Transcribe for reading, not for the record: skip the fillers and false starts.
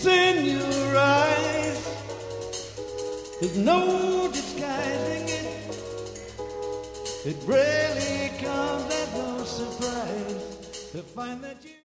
It's in your eyes. There's no disguising it. It really comes as no surprise to find that you